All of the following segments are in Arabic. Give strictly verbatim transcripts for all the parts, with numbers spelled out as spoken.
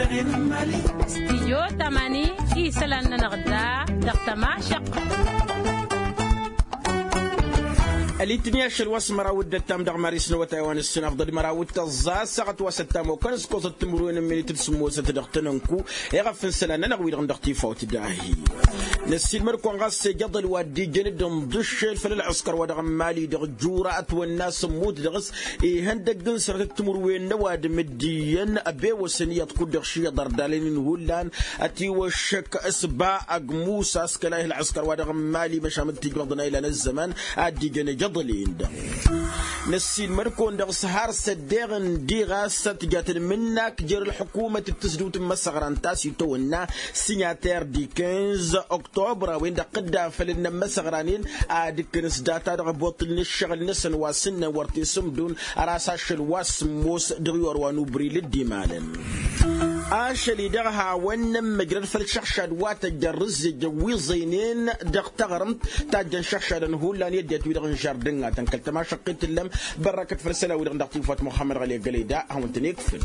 استيو تماني إيسلان نغدا دقتما شق الاتنياش الوس مراود التام دغ ماريس نو تايوان السنه افضل مراود تزا ساعه وستام وكنس كوز التمرون من تسمو ستدختنكو يغفن سنه نغوي دغتي فوت داهي نسيل مركون غاس جدل وادي جند ضش الفل العسكر ودغ مالي دغ جوره والناس مود دغس هندق سر التمرون نواد مديا ابي وسنيه تكون دغشيه دردالين هولان اتي وشك اسبا اقموس اسكلاي العسكر ودغ مالي مشامل تجردنا الى الزمان ادي جند ضلين نسيل مركون دغ سهار سديغن دي غاسة جاتن منك جير الحكومة التسدوت مسغران تاسي تونا سيناتير دي خمسة أكتوبر وين دقدا فلنا مسغرانين عادك نسداتا دغ بوطل نشغل نسن واسن ورتي سمدون راساش الواس موس دغيور ونوبري للديمالن آشلي دغها ونم مجرد فالشخشاد واتجرز جوي زينين دغ تغرمت تاجن شخشاد هولان يديت ويدغ جاردنغا تنكلت ما شقيت اللم بركة فرسلة ويدغ دغتيفات محمد غالي قليدا هم تنيكفل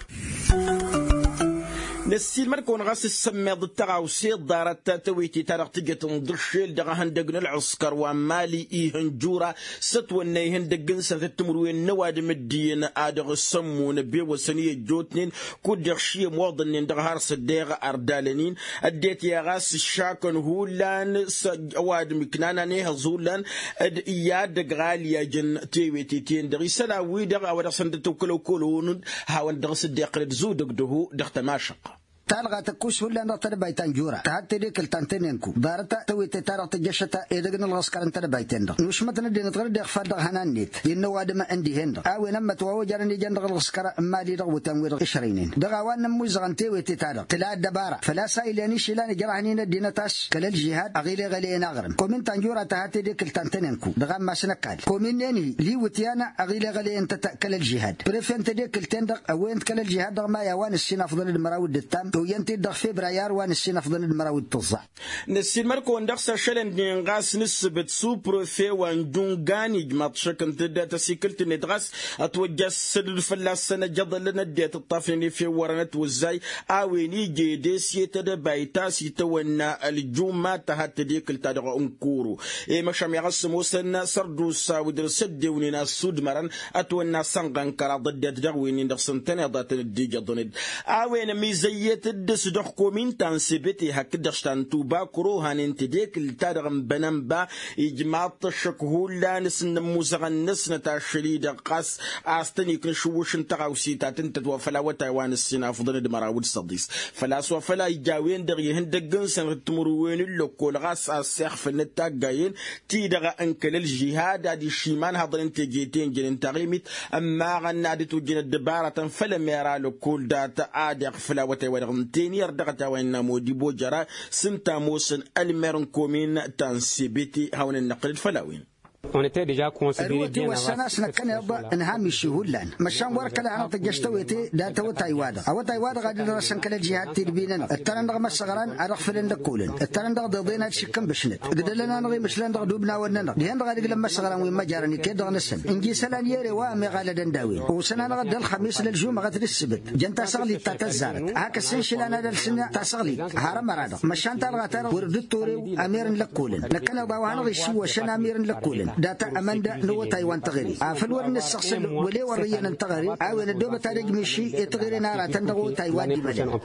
نسيل مركون غاس السمي ضد تغاوسي دارت تويتي تارق تجت ندرشيل دغا هندقن العسكر ومالي إيهن جورا ستوان إيهن دقن ستتمروين نواد مدين آدغ السمون بي وسنية جوتنين كود دغشي موضنين دغا هارس الدغ أردالنين أديت يا غاس الشاكن هولان سواد مكنانا نيه زولان أد إياد دغاليا جن تويتي تين دغي سلاوي دغا ودغ سندتو كلو كلون هاون دغ صديق زو دغدهو دغ تماشق تالغا تكوش ولا نطر بايتان جورا تحت ديك التانتينكو دارتا تويت تارق تجشتا ايدغن الغسكر انت بايتين مش مثلا دي نطر دي خفر دغ هنانيت ينو وادم عندي هند او نما تو جرني جندغ الغسكر ما دي دغ وتنوير عشرين دغ وان موزغن تويت تارق تلا دبارا فلا سايلاني شيلاني جرعني دينتاش كل الجهاد اغيلي غلي نغرم كومين تانجورا تحت ديك التانتينكو دغ ما سنكال كومين يعني لي وتيانا اغيلي غلي انت كل الجهاد بريفنت ديك التندغ وين كل الجهاد دغ ما يوان السين افضل المراود التام وينتي دغ فبراير وانسين افضل المراود توزع نسيل مركون دغسا شلن دينغاس نسبت سوبر في واندونغاني ماتشكن تدا تسيكلت ندغاس اتوجس الفلاسنه جدل نديت الطافني في ورنت وزاي اويني جيديسي تدا بايتاس يتونا الجمعه تحت ديك التدغ انكورو اي مشام يغسمو سن سردوس ودر سدوني ناس سودمرن اتونا سانغان كرا ضد دغويني دغسن تنضات الديجا ضند اوين ميزيت الدس دخ كومين تنسبتي هكذا شتانتو باكرو هانين تديك التادغم بنمبا إجماع تشكهو لا نسن موزغن نسن تاشريد قاس آستني كنشوش انتغاوسي تاتنتت فلا وتايوان السنة فضل دمراود صديس فلا سوى فلا يجاوين دغي هندقن سن تمروين اللوكو الغاس السيخ في النتاقاين تيدغ انكل الجهاد هادي الشيمان هضرين تجيتين جنين تغيمت أما غنادي توجين الدبارة فلم يرى لكل دات آدغ فلا وتايوان تينير دغتا وين مودي بوجرا سنتا موسن الميرن كومين تنسيبتي هون النقل الفلاوين On était déjà considéré bien avant. سنة كان يبقى انهام الشهولان مشان ورك لا انا تجشتويتي دا تو تايوادا او تايوادا غادي نرسن كل الجهات تربينا الترندغ مسغران ارخ فلن دكولن الترندغ ضدينا شكم بشنت قدلنا نغي مشلان دغ دوبنا وننا دهن غادي لما مسغران وين ما جارني كيدغ نسن انجي سلان يري وامي غالدن داوي وسنه غد الخميس للجمعه غادي السبت جنتا سغلي تاتزار هاك السنشل انا دلسنا تاسغلي هرم مراد مشان تلغى تر ورد توري امير لكولن لكن باو هنغي شو شن امير لكولن داتا أماندا نو تايوان تغيري أفلورن الشخص ولي ورينا تغيري أو ندوب تاريخ مشي تغيري نارا تندغو تايوان دي مجال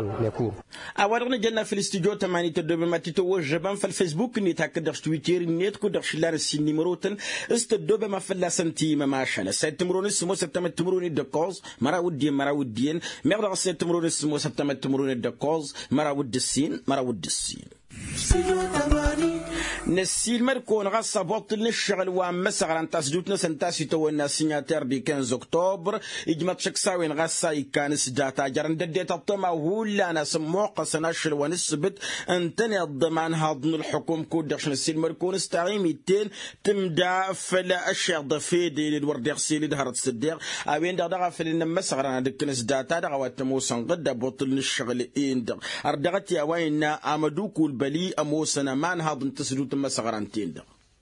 أورنا جنا في الاستوديو تماني تدوب ما تتوجبان في الفيسبوك نيت هكذا في تويتر نيت كودر شلار السين مروتن استدوب ما فلا سنتي ما ماشاء سيد تمرون اسمه سبتم تمرون الدكوز مرا ودي مرا ودين مغرق سيد تمرون اسمه سبتم تمرون الدكوز مرا ود السين مرا ود السين نسيل مركون غصة بطل الشغل ومسغر أن تسجدنا سنتاسي تونا سيناتير دي خمسة أكتوبر إجمات شكساوين غصة يكان سجاتا جرن دديت الطمع ولا ناس موقع سنشل ونسبت أنتني الضمان هضن الحكم كودش نسيل مركون استعيميتين تمدا فلا أشياء ضفيدي للورديق سيلي دهرت صديق أوين دغدغا فلنا مسغر أنا دكنا سجاتا دغوات موسن قد بطل الشغل إندغ أردغتي أوين أمدوكو البلي أموسنا ما نهضن تسجد مسغرانتين دغ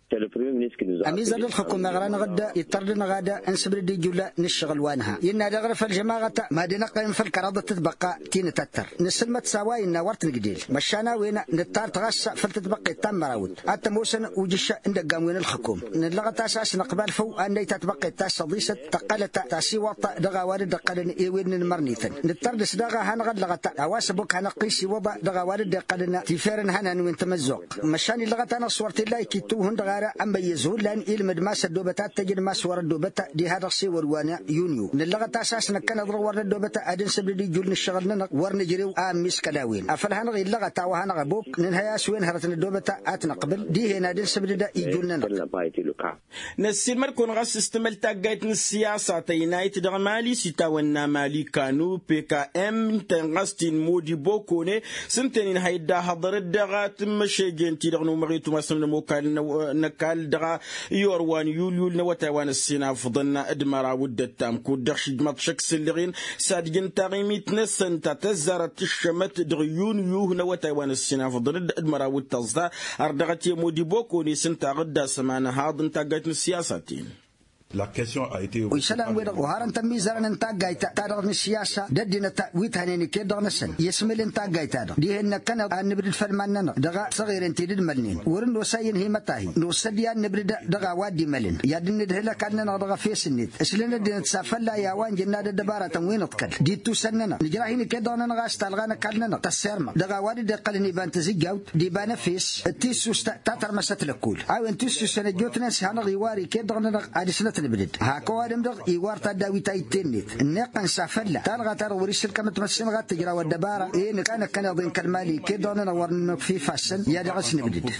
أميزة الحكومة غرانا غدا يتردنا غدا انسبر دي جولا نشغل وانها ينا دغرف الجماعة ما دينا قيم في الكرادة تتبقى تين تتر نسلمت سواي إن ورت نجديل مشانا وين نتار تغشى فلتتبقى تم مراود أتموسن وجش عند قاموين الحكومة نلغى تاساس نقبل فو أن تتبقى تاس صديسة تقلت تاسي وطا دغا وارد قلن إيوين المرنيتن نتردس دغا هنغد لغتا أواسبك هنقيسي وضع دغا وارد قلنا تفيرن هنا نوين تمزوق مشاني لغتا أنا صورت الله كتوهن دغارة أما يزهول لأن إلمد ماس الدوبتات تجد ماس ورا الدوبتا دي هذا الصور وانا يونيو نلغى تاساس نكنا ضرور ورا الدوبتا أدين سبل دي جول نشغلنا ورنجريو آم مس كلاوين أفلهن غير لغتا وهنا غبوك ننهيا سوين هرتن الدوبتا آتنا قبل دي هنا أدين سبل دا يجولنا نسير مركون غاس استمل تاجيت السياسة تينايت دغمالي سيتاونا مالي كانو بيكا ام تنغستين مودي بوكوني سنتين هيدا حضر الدغات مشيجين تيدغنو مغيتو مسلم موكال نكال دغا يوروان يوليول نواتاوان السينا فضلنا ادمرا ودتام كودخش ماتشك سلغين سادجين تاغيميت نسن تتزارت الشمت دغيون يوه نواتاوان السينا فضلنا ادمرا ودتزا اردغتي مودي بوكوني سنتا غدا سمانا هاضن تاجيت السياسة La question a été ويسلام ويدا وهارن تميزرن انت جايتا تارغ السياسة ددنا تاويت هنيني كيدغ نسن يسمل انت جايتا دي هن كان نبرد الفرماننا دغا صغير انت دد ملنين ورن وساين هي متاهي نو سديان نبرد دغا وادي ملن يا دن دهلا كان دغا فيسنيت اسلنا دين تسافلا يا وان جنا دباره تموين تكل دي تو سننا نجراهيني كيدغ نغا استلغانا كلنا تسرما دغا وادي دقلني بان تزيجاوت دي بان فيس تيسو تاتر مستلكول او انتسو سنجوتنا سهنا غيواري كيدغ نغ ادسنا البلد هاكو ادم دغ ايوارتا داويتا يتنيت نقن سافلا تلغى تر وريش الكم تمسن غا تجرا ودباره ان كان كان ضين كلمالي كدون نور في فاسن يا دغس نبدد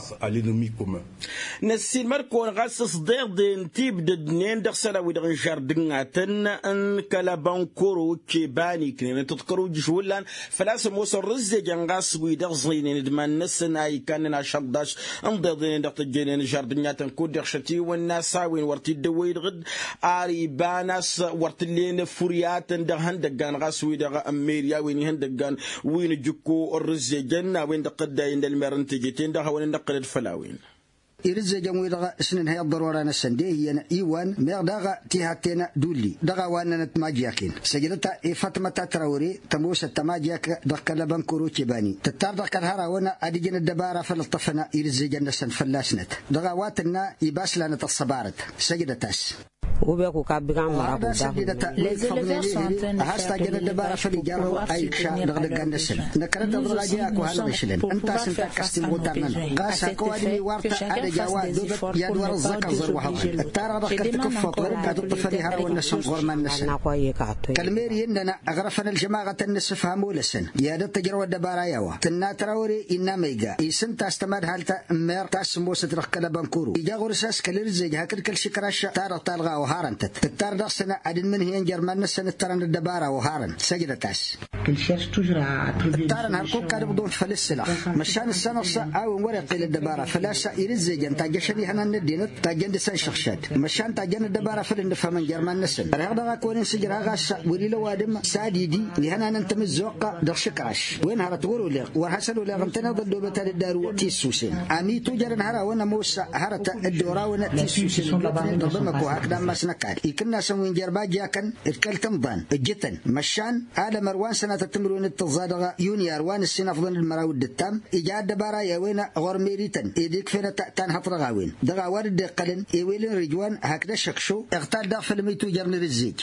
نسيل مركون غاس صديق دين تيب دنين دغسلا ودغن شاردناتن ان كلا بانكورو تشيباني كنين تذكروا جولان فلاس موسى رزج غاس ويدغ زينين دمان نسن اي كان شداش امضي دغ تجينين شاردناتن كود شتي والناس وين ورتي دويد غد آري باناس ورتلين فوريات دهن دغان غاسوي دغ اميريا وين هندغان وين جوكو الرزجن وين دقدا عند المرنتجتين دغ وين دقد فلاوين إرز جموي دغا سنن هي الضرورة نسندي هي إيوان مير دغا تيهاتنا دولي دغا وانا نتماجياكين سجلتا فاطمة تراوري تموس التماجياك دغا لبن كروتي باني تتار دغا الهرا وانا أديجن الدبارة فلطفنا إرز جنسن فلاسنت دغا واتنا يباس لنا الصبارت سجلتاس وبيكو كابغان مرابو les éleveurs sont en train de faire de l'élevage pour pouvoir subvenir à leurs besoins. Nous aussi, nous sommes pour pouvoir faire face à nos besoins. À cet effet, que chacun fasse des efforts pour ne pas désobliger l'autre. Je demande encore à l'autorité agriculture. كالميري إننا أغرفنا الجماعة النصف هامولسن يا دت تجروا الدبارة يوا تنا تراوري إننا ميجا يسن تستمر هالتا مير تاسموس تركلا بنكورو يجا غرساس كالرزج هكذا كل شكراش تار تلغى وهارن تتار دخسنا أدين من هي جرمان نسن ترن الدبارة وهارن سجدة تاس تارن هالكوب كان بدون فلسلا مشان السنة أو ورق الدبارة فلاسا يرزج أنت جشني هنا ندينت تجند سن شخشات مشان تجند الدبارة فلن فمن جرمان نسن هذا كون سجرا غاس ولي وادم سادي دي لهنا ننتم الزوقة دخشكراش وين هرت ورولي وحسن ولا غنتنا ضد بتال الدارو تيسوسين أمي توجر هرا وانا موسى هرت الدورا وانا تيسوسين ضمك وهكذا ما سنكاد يكنا سوين جربا جاكن اتكلتم ضان الجتن مشان آل مروان سنة التمرون التزادغ يوني أروان السنة فضل المراود التام إجاد دبارا يوين غرميريتن إيديك فينا تأتان حطر غاوين دغا وارد قلن إيويلين رجوان هكذا شكشو اغتال داخل ميتو جرن الزيج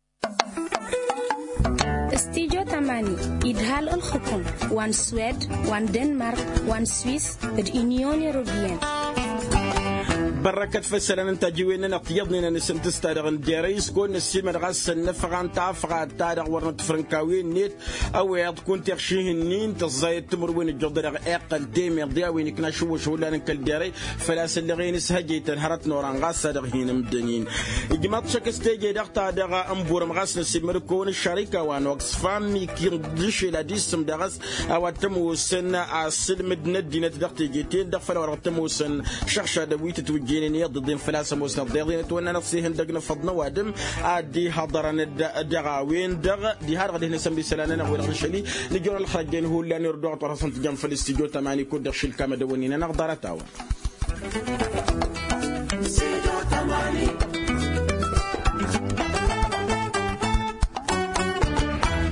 استيجو تماني إدهال الحكم وان سويد وان دنمارك وان سويس اليونيون أوروبيين بركة فسلان انت جوينا نقيضنا نسن تستارغ ديريس كون السيمر غاس النفغان تافغا تارغ ورنت فرنكاوين نيت او ياد كون تخشيه النين تزايد تمروين الجدرغ اقل ديمير دياوين كنا شو شو لا نكل ديري فلاس اللي غين سهجي تنهرت نوران غاس صادغ هين مدنين جماعه شكستيجي دغتا دغا امبور مغاس السيمر كون الشركه وان وكس فامي كيردش لا ديسم دغاس او تمو سن اصل مدندينه دغتي جيتين دغفل ورتمو سن شخشه دويت توجي جيني ضد فلاسة موسنا ضيضين تونا نفسيهن دقنا فضنا وادم عادي حضرنا الدغاوين دغ دي هار غادي نسمي سلانا نقول غشلي نجور الخرجين هو اللي نردو طرفن تجام في الاستديو تماني كود دخل كما دونينا نقدر تاو Sido Tamani